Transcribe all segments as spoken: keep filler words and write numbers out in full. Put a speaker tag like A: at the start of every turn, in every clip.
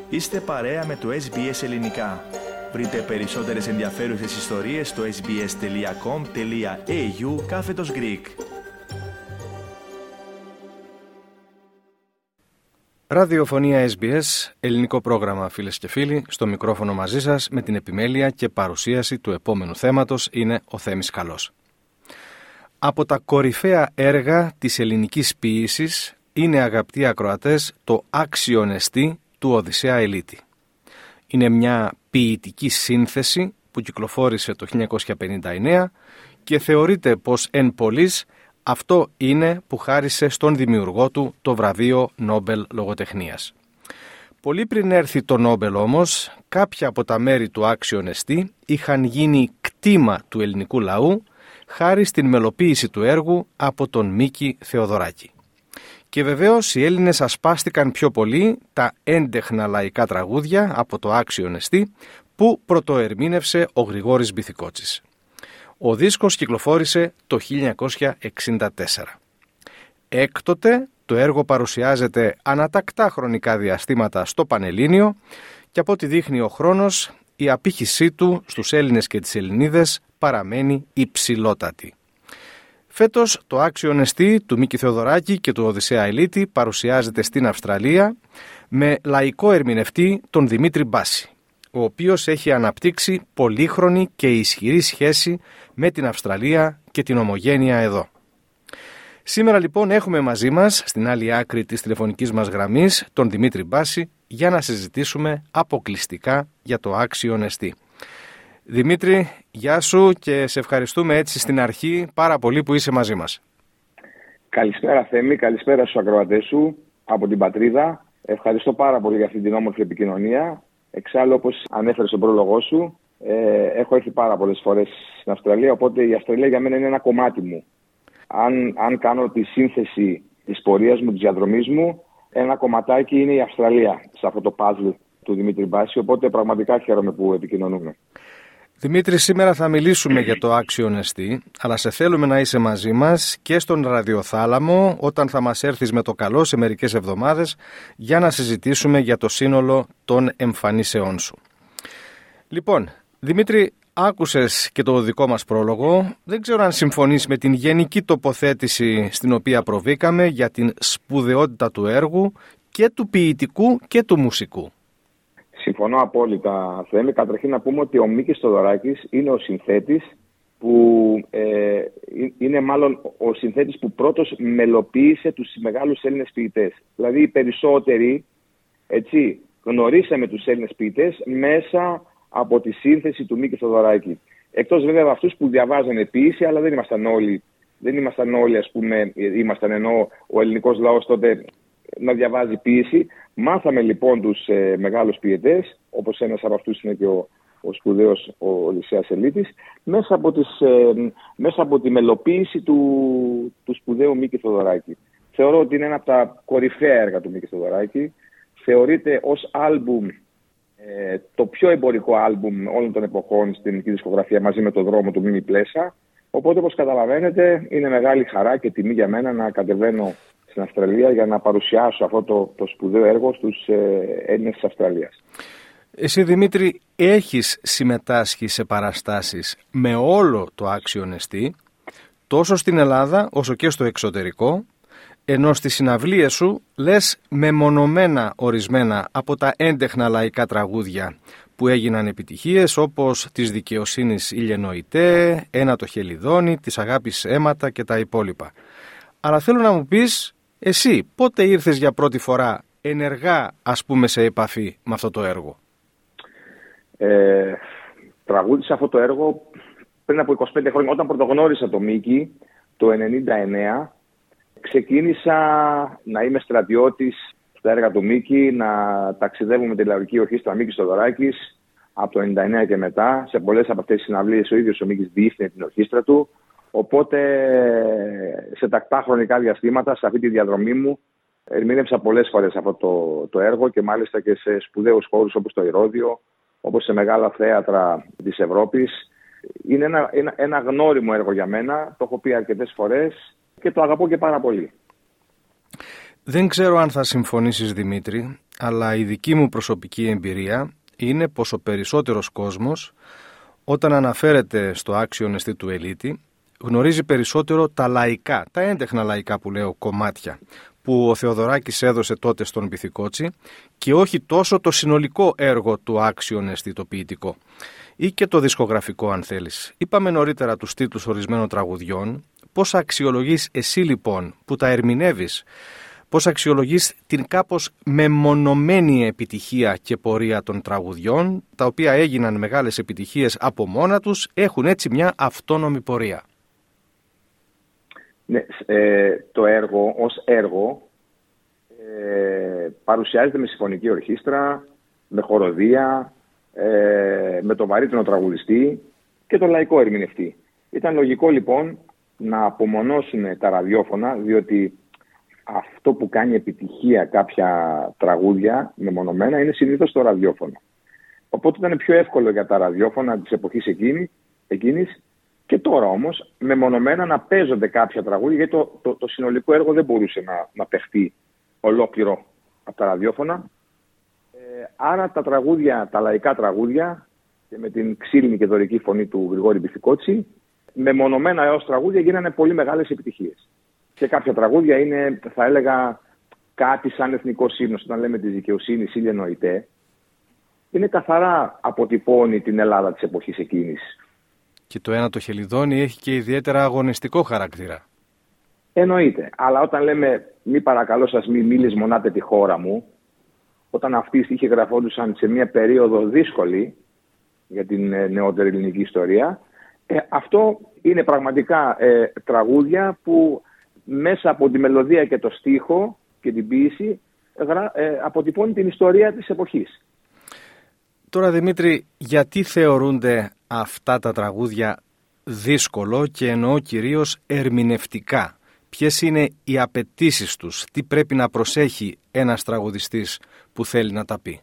A: Είστε παρέα με το Ες Μπι Ες Ελληνικά. Βρείτε περισσότερες ενδιαφέρουσες ιστορίες στο sbs.com.au κάθετος Greek.
B: Ραδιοφωνία Ες Μπι Ες, ελληνικό πρόγραμμα φίλες και φίλοι, στο μικρόφωνο μαζί σας με την επιμέλεια και παρουσίαση του επόμενου θέματος είναι ο Θέμης Καλός. Από τα κορυφαία έργα της ελληνικής ποίησης είναι, αγαπητοί ακροατές, το Άξιον εστί του Οδυσσέα Ελίτη. Είναι μια ποιητική σύνθεση που κυκλοφόρησε το χίλια εννιακόσια πενήντα εννέα και θεωρείται πως εν πολλοίς αυτό είναι που χάρισε στον δημιουργό του το βραβείο Νόμπελ Λογοτεχνίας. Πολύ πριν έρθει το Νόμπελ όμως, κάποια από τα μέρη του Άξιον εστί είχαν γίνει κτήμα του ελληνικού λαού χάρη στην μελοποίηση του έργου από τον Μίκη Θεοδωράκη. Και βεβαίως οι Έλληνες ασπάστηκαν πιο πολύ τα έντεχνα λαϊκά τραγούδια από το Άξιον εστί που πρωτοερμήνευσε ο Γρηγόρης Μπιθικότσης. Ο δίσκος κυκλοφόρησε το χίλια εννιακόσια εξήντα τέσσερα. Έκτοτε το έργο παρουσιάζεται ανατακτά χρονικά διαστήματα στο Πανελλήνιο και από ό,τι δείχνει ο χρόνος η απήχησή του στους Έλληνες και τις Ελληνίδες παραμένει υψηλότατη. Φέτος το Άξιον εστί του Μίκη Θεοδωράκη και του Οδυσσέα Ελίτη παρουσιάζεται στην Αυστραλία με λαϊκό ερμηνευτή τον Δημήτρη Μπάση, ο οποίος έχει αναπτύξει πολύχρονη και ισχυρή σχέση με την Αυστραλία και την ομογένεια εδώ. Σήμερα λοιπόν έχουμε μαζί μας, στην άλλη άκρη της τηλεφωνικής μας γραμμής, τον Δημήτρη Μπάση για να συζητήσουμε αποκλειστικά για το Άξιον εστί. Δημήτρη, γεια σου και σε ευχαριστούμε έτσι στην αρχή πάρα πολύ που είσαι μαζί μας.
C: Καλησπέρα Θέμη, καλησπέρα στους ακροατές σου από την πατρίδα. Ευχαριστώ πάρα πολύ για αυτή την όμορφη επικοινωνία. Εξάλλου, όπως ανέφερες στον πρόλογό σου, ε, έχω έρθει πάρα πολλές φορές στην Αυστραλία, οπότε η Αυστραλία για μένα είναι ένα κομμάτι μου. Αν, αν κάνω τη σύνθεση της πορείας μου, της διαδρομής μου, ένα κομματάκι είναι η Αυστραλία σε αυτό το puzzle του Δημήτρη Μπάση, οπότε πραγματικά χαίρομαι που επικοινωνούμε.
B: Δημήτρη, σήμερα θα μιλήσουμε για το Άξιον εστί, αλλά σε θέλουμε να είσαι μαζί μας και στον ραδιοθάλαμο όταν θα μας έρθεις με το καλό σε μερικές εβδομάδες για να συζητήσουμε για το σύνολο των εμφανίσεών σου. Λοιπόν, Δημήτρη, άκουσες και το δικό μας πρόλογο. Δεν ξέρω αν συμφωνείς με την γενική τοποθέτηση στην οποία προβήκαμε για την σπουδαιότητα του έργου και του ποιητικού και του μουσικού.
C: Συμφωνώ απόλυτα, Θέμη. Καταρχήν να πούμε ότι ο Μίκης Θεοδωράκης είναι ο συνθέτης που ε, είναι μάλλον ο συνθέτης που πρώτος μελοποίησε τους μεγάλους Έλληνες ποιητές. Δηλαδή οι περισσότεροι, έτσι, γνωρίσαμε τους Έλληνες ποιητές μέσα από τη σύνθεση του Μίκη Θεοδωράκη. Εκτός βέβαια από αυτούς που διαβάζανε ποίηση, αλλά δεν ήμασταν όλοι, δεν ήμασταν όλοι ας πούμε, ήμασταν ενώ ο ελληνικός λαός τότε να διαβάζει ποίηση. Μάθαμε λοιπόν τους ε, μεγάλους ποιητές, όπως ένας από αυτούς είναι και ο, ο σπουδαίος ο Οδυσσέας Ελίτης, μέσα από, τις, ε, μέσα από τη μελοποίηση του, του σπουδαίου Μίκη Θεοδωράκη. Θεωρώ ότι είναι ένα από τα κορυφαία έργα του Μίκη Θεοδωράκη. Θεωρείται ως άλμπουμ ε, το πιο εμπορικό άλμπουμ όλων των εποχών στην ελληνική δισκογραφία μαζί με το δρόμο του Μίμη Πλέσα. Οπότε όπως καταλαβαίνετε είναι μεγάλη χαρά και τιμή για μένα να κατεβαίνω στην Αυστραλία για να παρουσιάσω αυτό το, το σπουδαίο έργο στους ε, Έλληνες της Αυστραλίας.
B: Εσύ Δημήτρη έχεις συμμετάσχει σε παραστάσεις με όλο το Άξιον εστί, τόσο στην Ελλάδα όσο και στο εξωτερικό, ενώ στις συναυλίες σου λες μεμονωμένα ορισμένα από τα έντεχνα λαϊκά τραγούδια που έγιναν επιτυχίες, όπως της δικαιοσύνης Ηλιενοητέ, Ένα το χελιδόνι, της αγάπης αίματα και τα υπόλοιπα. Αλλά θέλω να μου πεις εσύ πότε ήρθες για πρώτη φορά ενεργά ας πούμε σε επαφή με αυτό το έργο.
C: Ε, τραγούδισα αυτό το έργο πριν από είκοσι πέντε χρόνια. Όταν πρωτογνώρισα το Μίκη το ενενήντα εννέα, ξεκίνησα να είμαι στρατιώτης στα έργα του Μίκη, να ταξιδεύω με τη Λαυρική Ορχήστρα Μίκης Θεοδωράκης από το ενενήντα εννέα και μετά. Σε πολλές από αυτές τις συναυλίες ο ίδιος ο Μίκης διεύθυνε την ορχήστρα του. Οπότε σε τακτά χρονικά διαστήματα, σε αυτή τη διαδρομή μου, ερμήνευσα πολλές φορές αυτό το, το έργο και μάλιστα και σε σπουδαίους χώρους όπως το Ηρώδειο, όπως σε μεγάλα θέατρα της Ευρώπης. Είναι ένα, ένα, ένα γνώριμο έργο για μένα, το έχω πει αρκετές φορές και το αγαπώ και πάρα πολύ.
B: Δεν ξέρω αν θα συμφωνήσεις Δημήτρη, αλλά η δική μου προσωπική εμπειρία είναι πως ο περισσότερος κόσμος, όταν αναφέρεται στο άξιον εστί του Ελίτη, γνωρίζει περισσότερο τα λαϊκά, τα έντεχνα λαϊκά που λέω κομμάτια, που ο Θεοδωράκης έδωσε τότε στον Πυθικότσι και όχι τόσο το συνολικό έργο του άξιον εστί το ποιητικό ή και το δισκογραφικό αν θέλεις. Είπαμε νωρίτερα τους τίτλους ορισμένων τραγουδιών. Πώς αξιολογείς εσύ λοιπόν που τα ερμηνεύεις, πώς αξιολογείς την κάπως μεμονωμένη επιτυχία και πορεία των τραγουδιών, τα οποία έγιναν μεγάλες επιτυχίες από μόνα τους, έχουν έτσι μια αυτόνομη πορεία?
C: Ναι, ε, το έργο ως έργο ε, παρουσιάζεται με συμφωνική ορχήστρα, με χοροδία, ε, με το βαρύτονο τραγουδιστή και το λαϊκό ερμηνευτή. Ήταν λογικό λοιπόν να απομονώσουν τα ραδιόφωνα, διότι αυτό που κάνει επιτυχία κάποια τραγούδια μεμονωμένα είναι συνήθως το ραδιόφωνο. Οπότε ήταν πιο εύκολο για τα ραδιόφωνα της εποχής εκείνη, εκείνης και τώρα όμως μεμονωμένα να παίζονται κάποια τραγούδια, γιατί το, το, το συνολικό έργο δεν μπορούσε να, να παιχτεί ολόκληρο από τα ραδιόφωνα. Ε, άρα τα τραγούδια, τα λαϊκά τραγούδια και με την ξύλινη και δωρική φωνή του Γρηγόρη Πυθικότση, μεμονωμένα έως τραγούδια γίνανε πολύ μεγάλες επιτυχίες. Και κάποια τραγούδια είναι, θα έλεγα, κάτι σαν εθνικός ύμνος. Όταν λέμε της δικαιοσύνης ήλιε νοητέ, είναι καθαρά αποτυπώνει την Ελλάδα της εποχής εκείνης.
B: Και το ένα το Χελιδόνι έχει και ιδιαίτερα αγωνιστικό χαρακτήρα.
C: Εννοείται. Αλλά όταν λέμε μη παρακαλώ σας μη, μη λησμονάτε τη χώρα μου, όταν αυτοί οι στίχοι γραφόντουσαν σε μια περίοδο δύσκολη για την νεότερη ελληνική ιστορία, ε, αυτό είναι πραγματικά ε, τραγούδια που μέσα από τη μελωδία και το στίχο και την ποίηση ε, αποτυπώνει την ιστορία της εποχής.
B: Τώρα Δημήτρη, γιατί θεωρούνται αυτά τα τραγούδια δύσκολο και εννοώ κυρίως ερμηνευτικά? Ποιες είναι οι απαιτήσεις τους? Τι πρέπει να προσέχει ένας τραγουδιστής που θέλει να τα πει?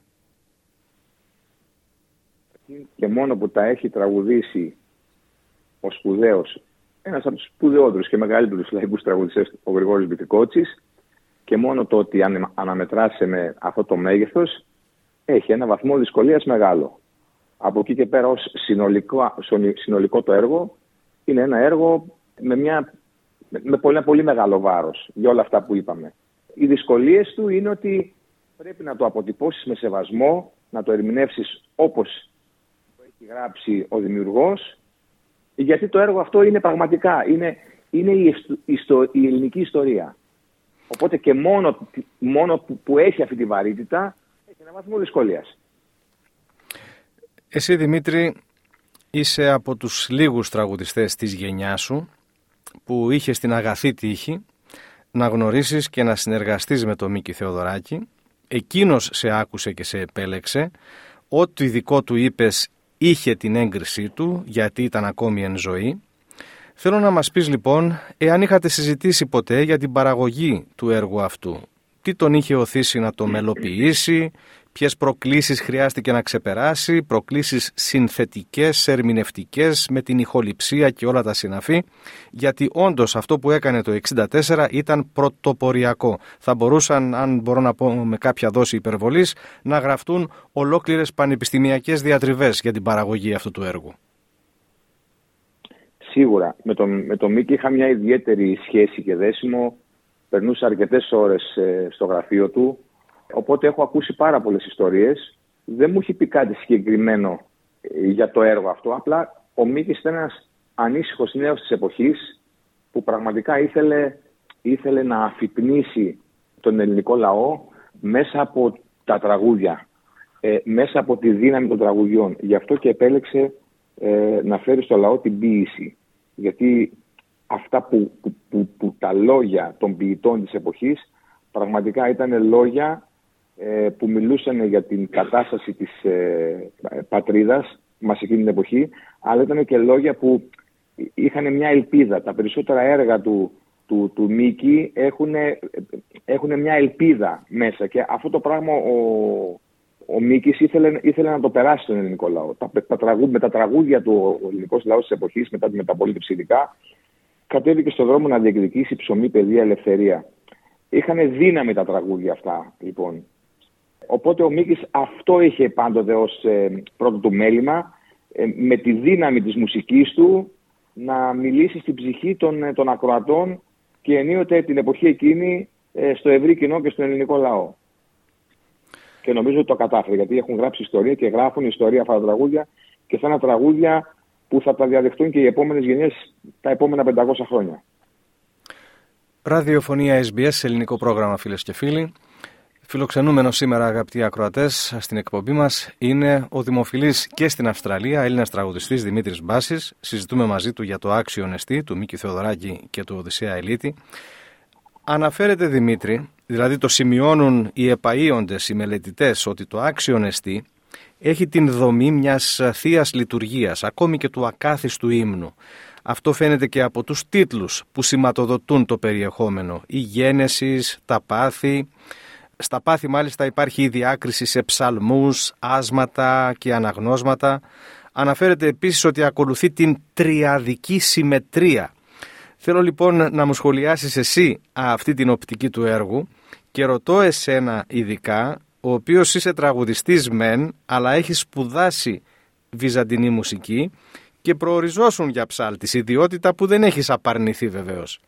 C: Και μόνο που τα έχει τραγουδήσει ο σπουδαίος, ένας από τους σπουδαιότερους και μεγαλύτερους λαϊκούς τραγουδιστές, ο Γρηγόρης Πυθικότσης, και μόνο το ότι αν αναμετράσει με αυτό το μέγεθος, έχει ένα βαθμό δυσκολίας μεγάλο. Από εκεί και πέρα ως συνολικό, συνολικό το έργο, είναι ένα έργο με, μια, με πολύ, πολύ μεγάλο βάρος για όλα αυτά που είπαμε. Οι δυσκολίες του είναι ότι πρέπει να το αποτυπώσεις με σεβασμό, να το ερμηνεύσεις όπως το έχει γράψει ο δημιουργός, γιατί το έργο αυτό είναι πραγματικά, είναι, είναι η, ιστο, η ελληνική ιστορία. Οπότε και μόνο, μόνο που, που έχει αυτή τη βαρύτητα, έχει ένα βαθμό δυσκολίας.
B: Εσύ Δημήτρη είσαι από τους λίγους τραγουδιστές της γενιάς σου που είχες την αγαθή τύχη να γνωρίσεις και να συνεργαστείς με τον Μίκη Θεοδωράκη. Εκείνος σε άκουσε και σε επέλεξε. Ό,τι δικό του είπες είχε την έγκρισή του γιατί ήταν ακόμη εν ζωή. Θέλω να μας πεις λοιπόν, εάν είχατε συζητήσει ποτέ για την παραγωγή του έργου αυτού, τι τον είχε οθήσει να το μελοποιήσει, ποιες προκλήσεις χρειάστηκε να ξεπεράσει, προκλήσεις συνθετικές, ερμηνευτικές, με την ηχοληψία και όλα τα συναφή, γιατί όντως αυτό που έκανε το εξήντα τέσσερα ήταν πρωτοποριακό. Θα μπορούσαν, αν μπορώ να πω με κάποια δόση υπερβολής, να γραφτούν ολόκληρες πανεπιστημιακές διατριβές για την παραγωγή αυτού του έργου.
C: Σίγουρα. Με τον, με τον Μίκη είχα μια ιδιαίτερη σχέση και δέσιμο. Περνούσα αρκετές ώρες ε, στο γραφείο του. Οπότε έχω ακούσει πάρα πολλές ιστορίες. Δεν μου έχει πει κάτι συγκεκριμένο για το έργο αυτό. Απλά ο Μίκης ήταν ένας ανήσυχος νέος της εποχής που πραγματικά ήθελε, ήθελε να αφυπνίσει τον ελληνικό λαό μέσα από τα τραγούδια, ε, μέσα από τη δύναμη των τραγουδιών. Γι' αυτό και επέλεξε ε, να φέρει στο λαό την ποίηση. Γιατί αυτά που, που, που, που τα λόγια των ποιητών της εποχής πραγματικά ήταν λόγια ε, που μιλούσαν για την κατάσταση της ε, πατρίδας μας εκείνη την εποχή, αλλά ήταν και λόγια που είχαν μια ελπίδα. Τα περισσότερα έργα του, του, του Μίκη έχουν, έχουν μια ελπίδα μέσα και αυτό το πράγμα ο, ο Μίκης ήθελε, ήθελε να το περάσει στον ελληνικό λαό. Τα, τα τραγούδια, με τα τραγούδια του ο ελληνικός λαός της εποχής, μετά τη μεταπολίτευση ειδικά, κατέβηκε στον δρόμο να διεκδικήσει ψωμί, παιδεία, ελευθερία. Είχαν δύναμη τα τραγούδια αυτά, λοιπόν. Οπότε ο Μίκης αυτό είχε πάντοτε ως ε, πρώτο του μέλημα, ε, με τη δύναμη της μουσικής του να μιλήσει στην ψυχή των, των ακροατών και ενίοτε την εποχή εκείνη ε, στο ευρύ κοινό και στον ελληνικό λαό. Και νομίζω ότι το κατάφερε, γιατί έχουν γράψει ιστορία και γράφουν ιστορία αυτά τα τραγούδια και θα είναι τραγούδια που θα τα διαδεχτούν και οι επόμενες γενιές τα επόμενα πεντακόσια χρόνια.
B: Ραδιοφωνία ες μπι ες, ελληνικό πρόγραμμα, φίλες και φίλοι. Φιλοξενούμενος σήμερα, αγαπητοί ακροατές, στην εκπομπή μας είναι ο δημοφιλής και στην Αυστραλία Έλληνας τραγουδιστής Δημήτρης Μπάσης. Συζητούμε μαζί του για το Άξιον Εστί του Μίκη Θεοδωράκη και του Οδυσσέα Ελίτη. Αναφέρεται, Δημήτρη, δηλαδή το σημειώνουν οι επαΐοντες, οι μελετητές, ότι το Άξιον Εστί έχει την δομή μιας θείας λειτουργίας, ακόμη και του ακάθιστου ύμνου. Αυτό φαίνεται και από τους τίτλους που σηματοδοτούν το περιεχόμενο. Η γένεσης, τα πάθη. Στα πάθη μάλιστα υπάρχει η διάκριση σε ψαλμούς, άσματα και αναγνώσματα. Αναφέρεται επίσης ότι ακολουθεί την τριαδική συμμετρία. Θέλω λοιπόν να μου σχολιάσεις εσύ αυτή την οπτική του έργου και ρωτώ εσένα ειδικά, ο οποίος είσαι τραγουδιστής μεν, αλλά έχεις σπουδάσει βυζαντινή μουσική και προοριζόσουν για ψάλτης, ιδιότητα που δεν έχεις απαρνηθεί βεβαίως.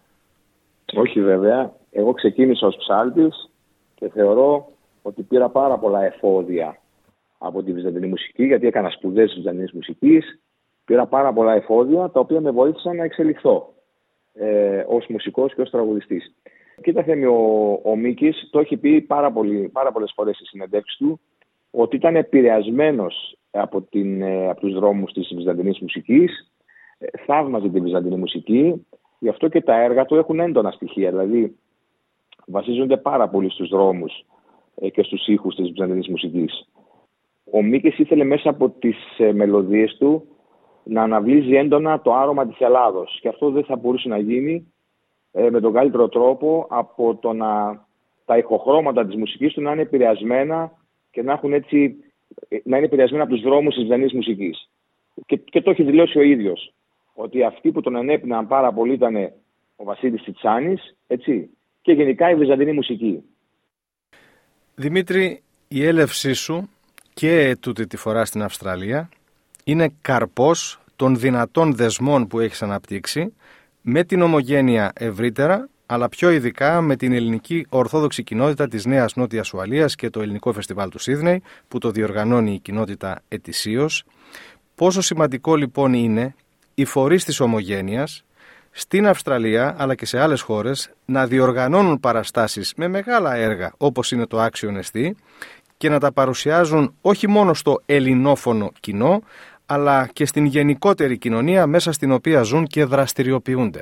B: Όχι
C: βέβαια, εγώ ξεκίνησα ως ψάλτης και θεωρώ ότι πήρα πάρα πολλά εφόδια από τη βυζαντινή μουσική, γιατί έκανα σπουδές της βυζαντινής μουσικής. Πήρα πάρα πολλά εφόδια τα οποία με βοήθησαν να εξελιχθώ ε, ως μουσικός και ως τραγουδιστής. Κοίτα Θέμη, ο, ο Μίκης το έχει πει πάρα, πολύ, πάρα πολλές φορές στις συνεντεύξεις του, ότι ήταν επηρεασμένος από, την, από τους δρόμους της βυζαντινής μουσικής, θαύμαζε τη βυζαντινή μουσική, γι' αυτό και τα έργα του έχουν έντονα στοιχεία, δηλαδή βασίζονται πάρα πολύ στους δρόμους και στους ήχους της βυζαντινής μουσικής. Ο Μίκης ήθελε μέσα από τις μελωδίες του να αναβλύζει έντονα το άρωμα της Ελλάδος, και αυτό δεν θα μπορούσε να γίνει ε, με τον καλύτερο τρόπο από το να τα ηχοχρώματα της μουσικής του να είναι επηρεασμένα και να, έχουν έτσι, να είναι επηρεασμένα από τους δρόμους της βυζαντινής μουσικής. Και, και το έχει δηλώσει ο ίδιος, ότι αυτοί που τον ενέπιναν πάρα πολύ ήταν ο Βασίλης Τσιτσάνης, έτσι, και γενικά η βυζαντινή μουσική.
B: Δημήτρη, η έλευσή σου και τούτη τη φορά στην Αυστραλία είναι καρπός των δυνατών δεσμών που έχεις αναπτύξει με την ομογένεια ευρύτερα, αλλά πιο ειδικά με την ελληνική ορθόδοξη κοινότητα της Νέας Νότιας Ουαλίας και το ελληνικό φεστιβάλ του Σίδνεϊ, που το διοργανώνει η κοινότητα ετησίως. Πόσο σημαντικό λοιπόν είναι οι φορείς της ομογένειας στην Αυστραλία αλλά και σε άλλες χώρες να διοργανώνουν παραστάσεις με μεγάλα έργα όπως είναι το Άξιον Εστί και να τα παρουσιάζουν όχι μόνο στο ελληνόφωνο κοινό αλλά και στην γενικότερη κοινωνία μέσα στην οποία ζουν και δραστηριοποιούνται.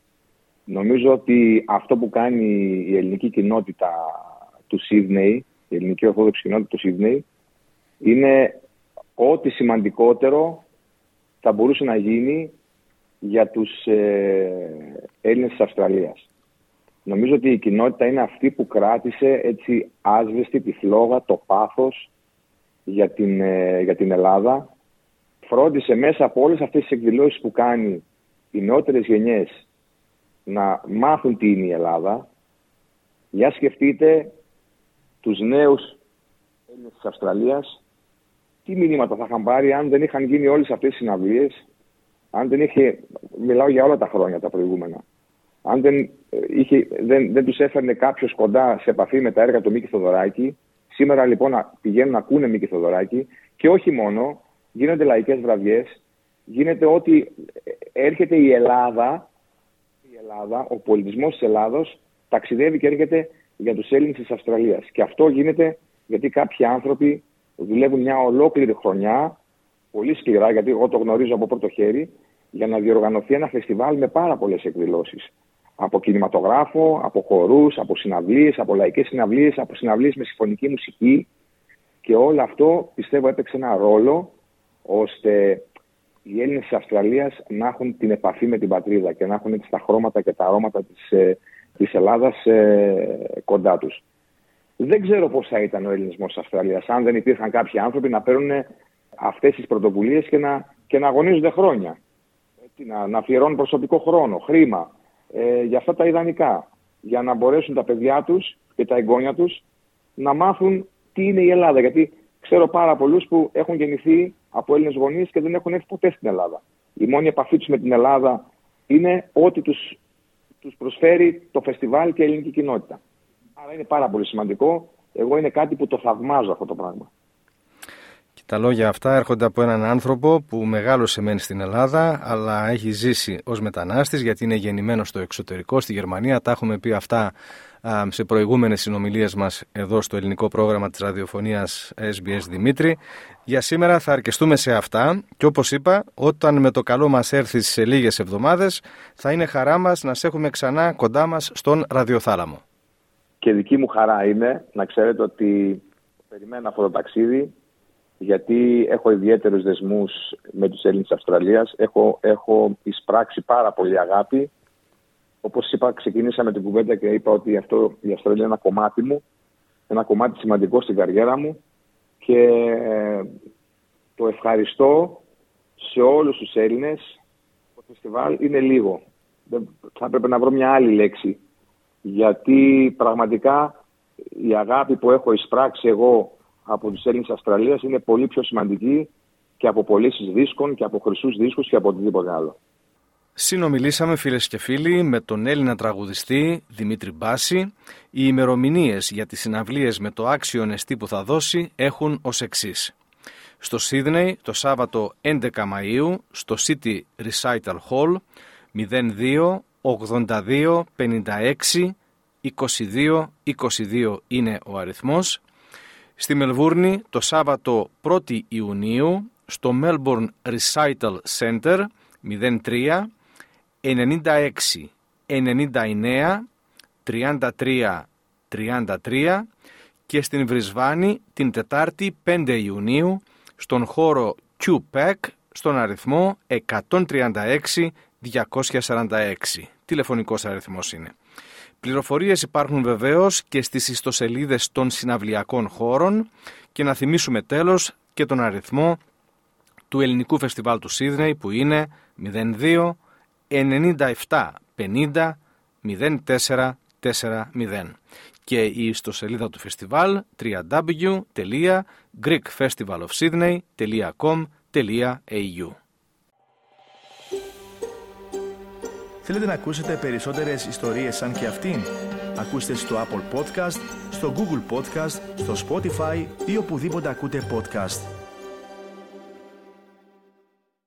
C: Νομίζω ότι αυτό που κάνει η ελληνική κοινότητα του Σίδνεϊ, η ελληνική ορθόδοξη κοινότητα του Σίδνεϊ, είναι ό,τι σημαντικότερο θα μπορούσε να γίνει για τους ε, Έλληνες της Αυστραλίας. Νομίζω ότι η κοινότητα είναι αυτή που κράτησε έτσι άσβεστη τη φλόγα, το πάθος για την, ε, για την Ελλάδα. Φρόντισε μέσα από όλες αυτές τις εκδηλώσεις που κάνει οι νεότερες γενιές να μάθουν τι είναι η Ελλάδα. Για σκεφτείτε τους νέους Έλληνες της Αυστραλίας, τι μηνύματα θα είχαν πάρει αν δεν είχαν γίνει όλες αυτές τις συναυλίες, αν δεν είχε, μιλάω για όλα τα χρόνια τα προηγούμενα, αν δεν, είχε, δεν, δεν τους έφερνε κάποιος κοντά σε επαφή με τα έργα του Μίκη Θεοδωράκη. Σήμερα λοιπόν πηγαίνουν να ακούνε Μίκη Θεοδωράκη και όχι μόνο, γίνονται λαϊκές βραδιές, γίνεται ότι έρχεται η Ελλάδα, η Ελλάδα, ο πολιτισμός της Ελλάδος ταξιδεύει και έρχεται για τους Έλληνες της Αυστραλίας. Και αυτό γίνεται γιατί κάποιοι άνθρωποι δουλεύουν μια ολόκληρη χρονιά, πολύ σκληρά, γιατί εγώ το γνωρίζω από πρώτο χέρι, για να διοργανωθεί ένα φεστιβάλ με πάρα πολλές εκδηλώσεις. Από κινηματογράφο, από χορούς, από συναυλίες, από λαϊκές συναυλίες, από συναυλίες με συμφωνική μουσική. Και όλο αυτό πιστεύω έπαιξε ένα ρόλο ώστε οι Έλληνες της Αυστραλίας να έχουν την επαφή με την πατρίδα και να έχουν έτσι τα χρώματα και τα αρώματα της, ε, της Ελλάδας ε, κοντά τους. Δεν ξέρω πώς θα ήταν ο ελληνισμός της Αυστραλίας αν δεν υπήρχαν κάποιοι άνθρωποι να παίρνουν αυτές τις πρωτοβουλίες και να, και να αγωνίζονται χρόνια. Έτσι, να, να αφιερώνουν προσωπικό χρόνο, χρήμα ε, για αυτά τα ιδανικά. Για να μπορέσουν τα παιδιά τους και τα εγγόνια τους να μάθουν τι τι είναι η Ελλάδα. Γιατί ξέρω πάρα πολλούς που έχουν γεννηθεί από Έλληνες γονείς και δεν έχουν έρθει ποτέ στην Ελλάδα. Η μόνη επαφή τους με την Ελλάδα είναι ό,τι τους, τους προσφέρει το φεστιβάλ και η ελληνική κοινότητα. Άρα είναι πάρα πολύ σημαντικό. Εγώ είναι κάτι που το θαυμάζω αυτό το πράγμα.
B: Και τα λόγια αυτά έρχονται από έναν άνθρωπο που μεγάλωσε μεν στην Ελλάδα, αλλά έχει ζήσει ως μετανάστης, γιατί είναι γεννημένος στο εξωτερικό, στη Γερμανία. Τα έχουμε πει αυτά α, σε προηγούμενες συνομιλίες μας εδώ στο ελληνικό πρόγραμμα της ραδιοφωνίας ες μπι ες Δημήτρη. Για σήμερα θα αρκεστούμε σε αυτά και όπως είπα, όταν με το καλό μας έρθει σε λίγες εβδομάδες, θα είναι χαρά μας να σε έχουμε ξανά κοντά μας στον ραδιοθάλαμο.
C: Και δική μου χαρά είναι να ξέρετε ότι περιμένω αυτό το ταξίδι, γιατί έχω ιδιαίτερους δεσμούς με τους Έλληνες της Αυστραλίας. Έχω, έχω εισπράξει πάρα πολύ αγάπη. Όπως είπα, ξεκίνησα με την κουβέντα και είπα ότι αυτό, η Αυστραλία είναι ένα κομμάτι μου, ένα κομμάτι σημαντικό στην καριέρα μου και το ευχαριστώ σε όλους τους Έλληνες. Το φεστιβάλ είναι λίγο. Θα έπρεπε να βρω μια άλλη λέξη, γιατί πραγματικά η αγάπη που έχω εισπράξει εγώ από τους Έλληνες της Αυστραλίας είναι πολύ πιο σημαντική και από πωλήσεις δίσκων και από χρυσούς δίσκους και από οτιδήποτε άλλο.
B: Συνομιλήσαμε, φίλες και φίλοι, με τον Έλληνα τραγουδιστή Δημήτρη Μπάση. Οι ημερομηνίες για τις συναυλίες με το άξιο εστί που θα δώσει έχουν ως εξής. Στο Σίδνεϊ το Σάββατο έντεκα Μαΐου στο City Recital Hall μηδέν δύο ογδόντα δύο πενήντα έξι είκοσι δύο είκοσι δύο είναι ο αριθμός. Στη Μελβούρνη το Σάββατο πρώτη Ιουνίου στο Melbourne Recital Center μηδέν τρία ενενήντα έξι ενενήντα εννέα τριάντα τρία τριάντα τρία και στην Βρισβάνη την Τετάρτη πέντε Ιουνίου στον χώρο Q PAC στον αριθμό εκατόν τριάντα έξι διακόσια σαράντα έξι. Τηλεφωνικός αριθμός είναι. Πληροφορίες υπάρχουν βεβαίως και στις ιστοσελίδες των συναυλιακών χώρων και να θυμίσουμε τέλος και τον αριθμό του Ελληνικού Φεστιβάλ του Σίδνεϊ που είναι μηδέν δύο ενενήντα επτά πενήντα μηδέν τέσσερα τέσσερα μηδέν και η ιστοσελίδα του φεστιβάλ double-u double-u double-u τελεία greek festival of sydney τελεία com τελεία a u.
A: Θέλετε να ακούσετε περισσότερες ιστορίες σαν και αυτήν? Ακούστε στο Apple Podcast, στο Google Podcast, στο Spotify ή οπουδήποτε ακούτε podcast.